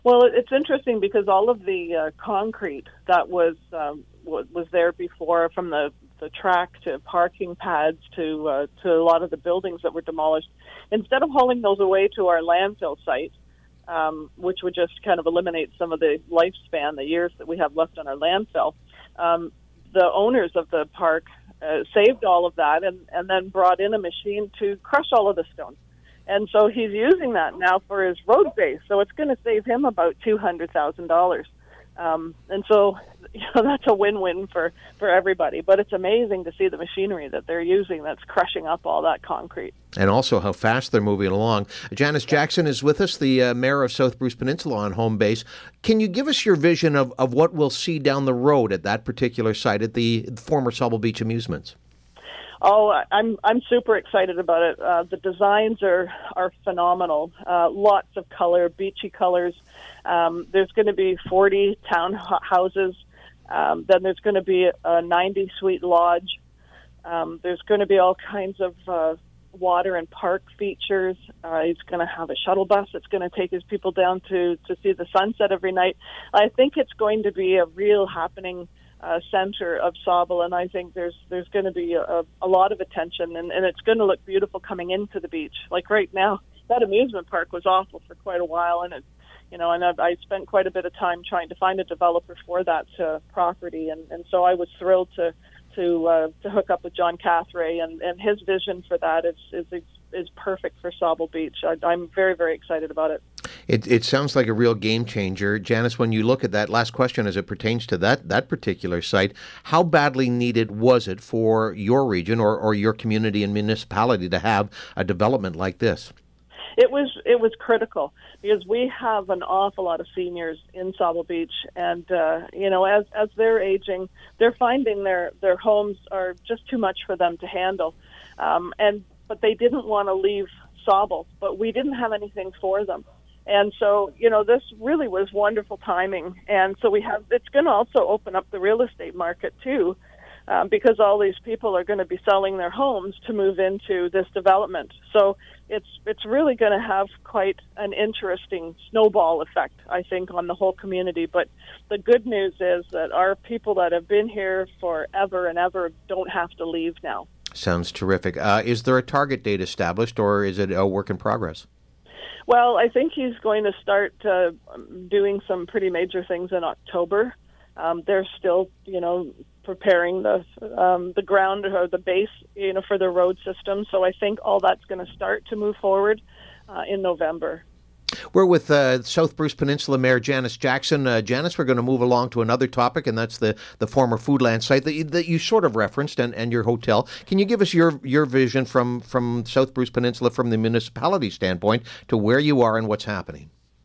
Well, it's interesting because all of the concrete that was there before, from the track to parking pads to a lot of the buildings that were demolished, instead of hauling those away to our landfill site, which would just kind of eliminate some of the lifespan, the years that we have left on our landfill, the owners of the park saved all of that and then brought in a machine to crush all of the stone. And so he's using that now for his road base. So it's going to save him about $200,000. And so, that's a win-win for everybody. But it's amazing to see the machinery that they're using that's crushing up all that concrete. And also how fast they're moving along. Janice Jackson is with us, the mayor of South Bruce Peninsula on home base. Can you give us your vision of what we'll see down the road at that particular site at the former Sauble Beach Amusements? Oh, I'm super excited about it. The designs are phenomenal. Lots of color, beachy colors. There's going to be 40 townhouses. Then there's going to be a 90-suite lodge. There's going to be all kinds of water and park features. He's going to have a shuttle bus that's going to take his people down to see the sunset every night. I think it's going to be a real happening center of Sauble, and I think there's going to be a lot of attention, and it's going to look beautiful coming into the beach. Like right now, that amusement park was awful for quite a while, and I spent quite a bit of time trying to find a developer for that property, and so I was thrilled to hook up with John Cathray, and his vision for that is perfect for Sauble Beach. I'm very, very excited about it. It sounds like a real game changer. Janice, when you look at that, last question as it pertains to that particular site, how badly needed was it for your region or your community and municipality to have a development like this? It was critical because we have an awful lot of seniors in Sauble Beach, and as they're aging, they're finding their homes are just too much for them to handle, but they didn't want to leave Sauble, but we didn't have anything for them. And so, this really was wonderful timing. And so it's going to also open up the real estate market too, because all these people are going to be selling their homes to move into this development. So it's really going to have quite an interesting snowball effect, I think, on the whole community. But the good news is that our people that have been here forever and ever don't have to leave now. Sounds terrific. Is there a target date established, or is it a work in progress? Well, I think he's going to start doing some pretty major things in October. They're still, preparing the ground or the base, for the road system. So I think all that's going to start to move forward in November. We're with South Bruce Peninsula Mayor Janice Jackson. Janice, we're going to move along to another topic, and that's the former Foodland site that you sort of referenced and your hotel. Can you give us your vision from South Bruce Peninsula, from the municipality standpoint, to where you are and what's happening?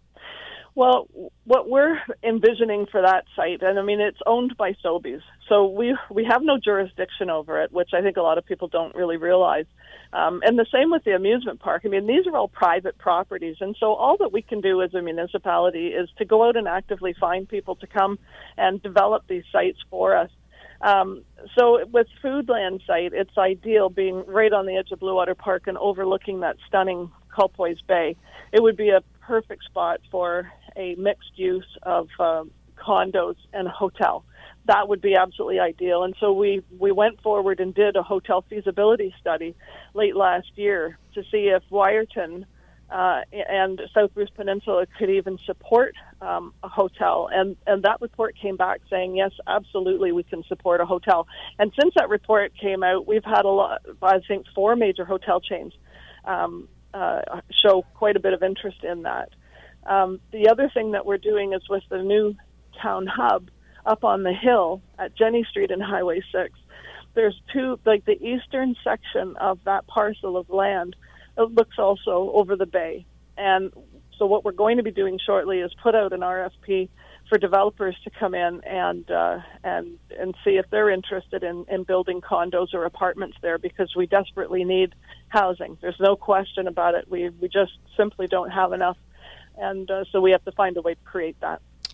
Well, what we're envisioning for that site, and it's owned by Sobeys, so we have no jurisdiction over it, which I think a lot of people don't really realize. And the same with the amusement park. These are all private properties, and so all that we can do as a municipality is to go out and actively find people to come and develop these sites for us. So with Foodland site, it's ideal being right on the edge of Blue Water Park and overlooking that stunning Culpoise Bay. It would be a perfect spot for a mixed use of condos and a hotel. That would be absolutely ideal. And so we went forward and did a hotel feasibility study late last year to see if Wyerton and South Bruce Peninsula could even support a hotel. And that report came back saying, yes, absolutely, we can support a hotel. And since that report came out, we've had 4 major hotel chains show quite a bit of interest in that. The other thing that we're doing is with the new town hub up on the hill at Jenny Street and Highway 6. There's the eastern section of that parcel of land. It looks also over the bay. And so what we're going to be doing shortly is put out an RFP for developers to come in and see if they're interested in building condos or apartments there, because we desperately need housing. There's no question about it. We just simply don't have enough. And so we have to find a way to create that.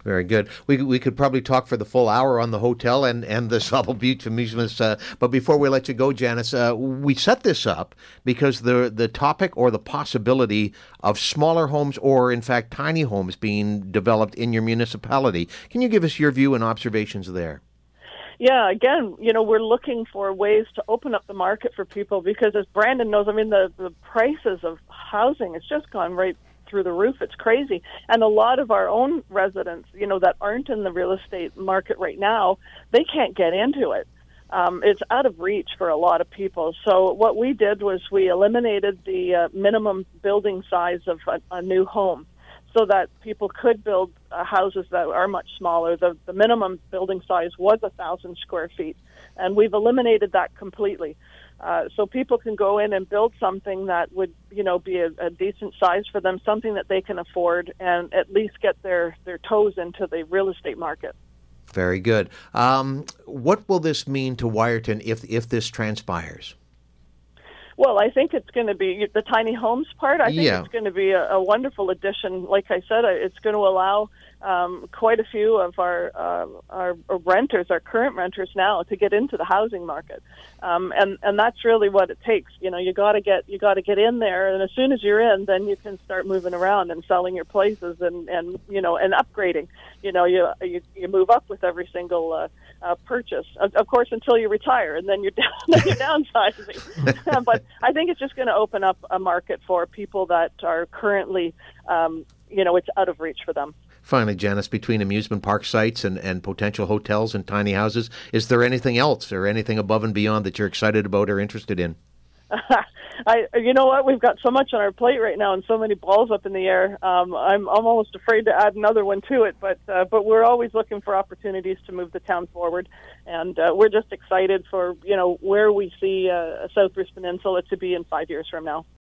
Very good. We could probably talk for the full hour on the hotel and the Sauble Beach amusements. But before we let you go, Janice, we set this up because the topic or the possibility of smaller homes or, in fact, tiny homes being developed in your municipality. Can you give us your view and observations there? Yeah, again, we're looking for ways to open up the market for people because, as Brandon knows, I mean, the prices of housing has just gone right through the roof. It's crazy. And a lot of our own residents, that aren't in the real estate market right now, they can't get into it. It's out of reach for a lot of people. So what we did was we eliminated the minimum building size of a new home so that people could build houses that are much smaller. The minimum building size was 1,000 square feet, and we've eliminated that completely. So people can go in and build something that would, be a decent size for them, something that they can afford, and at least get their toes into the real estate market. Very good. What will this mean to Wiarton if this transpires? Well, I think it's going to be the tiny homes part. I think it's going to be a wonderful addition. Like I said, it's going to allow quite a few of our renters, our current renters now, to get into the housing market, and that's really what it takes. You got to get in there, and as soon as you're in, then you can start moving around and selling your places and upgrading. You move up with every single purchase, of course, until you retire, and then you're downsizing. But I think it's just going to open up a market for people that are currently, it's out of reach for them. Finally, Janice, between amusement park sites and potential hotels and tiny houses, is there anything else or anything above and beyond that you're excited about or interested in? You know what? We've got so much on our plate right now, and so many balls up in the air. I'm almost afraid to add another one to it, but we're always looking for opportunities to move the town forward, and we're just excited for where we see South Bruce Peninsula to be in 5 years from now.